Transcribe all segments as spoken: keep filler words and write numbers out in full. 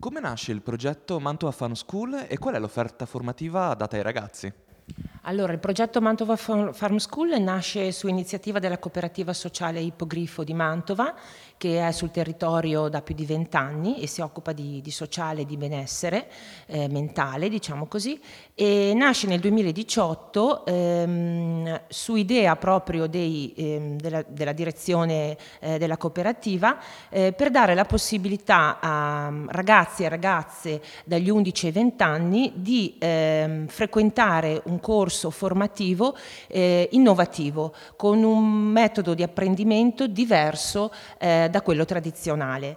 Come nasce il progetto Mantova Fun School e qual è l'offerta formativa data ai ragazzi? Allora, il progetto Mantova Farm School nasce su iniziativa della cooperativa sociale Ippogrifo di Mantova, che è sul territorio da più di vent'anni e si occupa di, di sociale e di benessere eh, mentale, diciamo così, e nasce nel duemiladiciotto ehm, su idea proprio dei, ehm, della, della direzione eh, della cooperativa eh, per dare la possibilità a ragazzi e ragazze dagli undici ai venti anni di ehm, frequentare un corso formativo eh, innovativo con un metodo di apprendimento diverso eh, da quello tradizionale.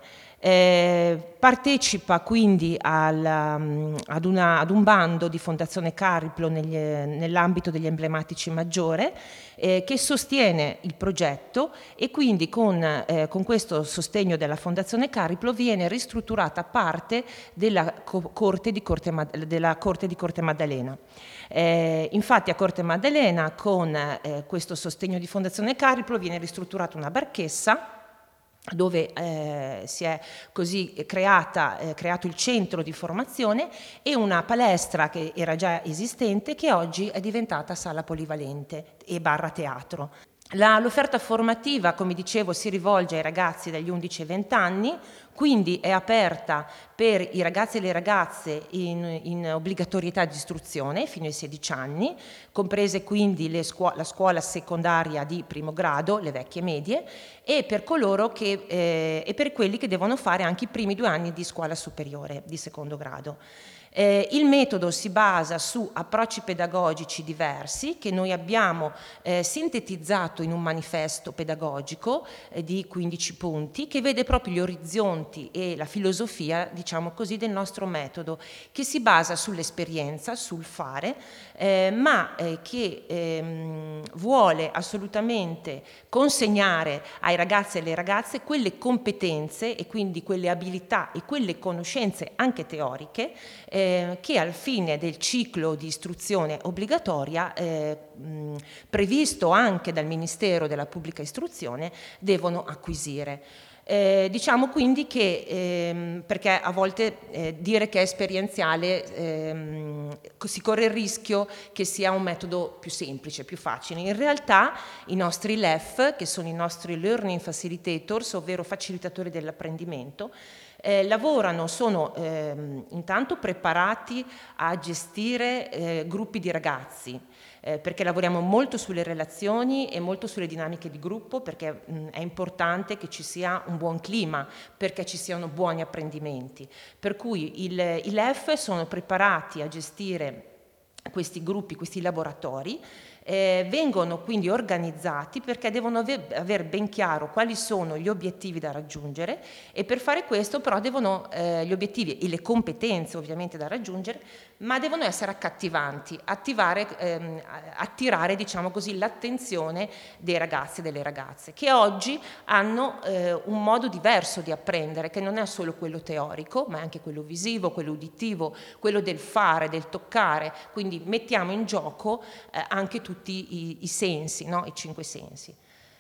Eh, partecipa quindi al, um, ad, una, ad un bando di Fondazione Cariplo negli, nell'ambito degli emblematici Maggiore eh, che sostiene il progetto e quindi con, eh, con questo sostegno della Fondazione Cariplo viene ristrutturata parte della co- corte, di corte, della corte di Corte Maddalena. Eh, infatti a Corte Maddalena con eh, questo sostegno di Fondazione Cariplo viene ristrutturata una barchessa dove eh, si è così creata, eh, creato il centro di formazione e una palestra che era già esistente che oggi è diventata sala polivalente e barra teatro. La, l'offerta formativa, come dicevo, si rivolge ai ragazzi dagli undici ai venti anni, quindi è aperta per i ragazzi e le ragazze in, in obbligatorietà di istruzione fino ai sedici anni, comprese quindi le scuo- la scuola secondaria di primo grado, le vecchie medie, e per coloro che, eh, e per quelli che devono fare anche i primi due anni di scuola superiore di secondo grado. Eh, il metodo si basa su approcci pedagogici diversi che noi abbiamo eh, sintetizzato in un manifesto pedagogico eh, di quindici punti che vede proprio gli orizzonti e la filosofia, diciamo così, del nostro metodo, che si basa sull'esperienza, sul fare, eh, ma eh, che ehm, vuole assolutamente consegnare ai ragazzi e alle ragazze quelle competenze e quindi quelle abilità e quelle conoscenze anche teoriche eh, che al fine del ciclo di istruzione obbligatoria eh, mh, previsto anche dal Ministero della Pubblica Istruzione devono acquisire. Eh, diciamo quindi che, ehm, perché a volte eh, dire che è esperienziale ehm, si corre il rischio che sia un metodo più semplice, più facile. In realtà i nostri L E F, che sono i nostri Learning Facilitators, ovvero facilitatori dell'apprendimento, eh, lavorano, sono ehm, intanto preparati a gestire eh, gruppi di ragazzi, eh, perché lavoriamo molto sulle relazioni e molto sulle dinamiche di gruppo, perché mh, è importante che ci sia un buon clima, perché ci siano buoni apprendimenti. Per cui il, i L E F sono preparati a gestire questi gruppi, questi laboratori, eh, vengono quindi organizzati perché devono aver, aver ben chiaro quali sono gli obiettivi da raggiungere e per fare questo però devono eh, gli obiettivi e le competenze ovviamente da raggiungere, ma devono essere accattivanti, attivare, ehm, attirare diciamo così l'attenzione dei ragazzi e delle ragazze che oggi hanno eh, un modo diverso di apprendere che non è solo quello teorico ma è anche quello visivo, quello uditivo, quello del fare, del toccare, quindi mettiamo in gioco eh, anche tutti i, i sensi, no? I cinque sensi.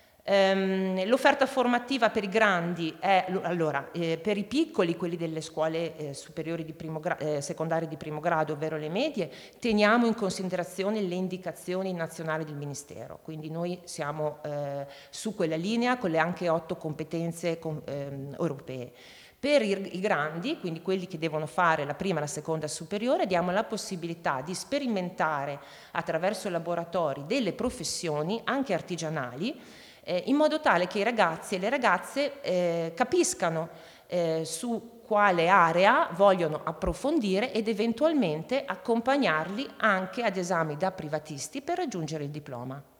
Um, l'offerta formativa per i grandi è, allora, eh, per i piccoli, quelli delle scuole eh, superiori di primo gra- eh, secondarie di primo grado, ovvero le medie, teniamo in considerazione le indicazioni nazionali del Ministero, quindi noi siamo eh, su quella linea con le anche otto competenze com- ehm, europee. Per i, i grandi, quindi quelli che devono fare la prima e la seconda superiore, diamo la possibilità di sperimentare attraverso laboratori delle professioni, anche artigianali, eh, in modo tale che i ragazzi e le ragazze eh, capiscano eh, su quale area vogliono approfondire ed eventualmente accompagnarli anche ad esami da privatisti per raggiungere il diploma.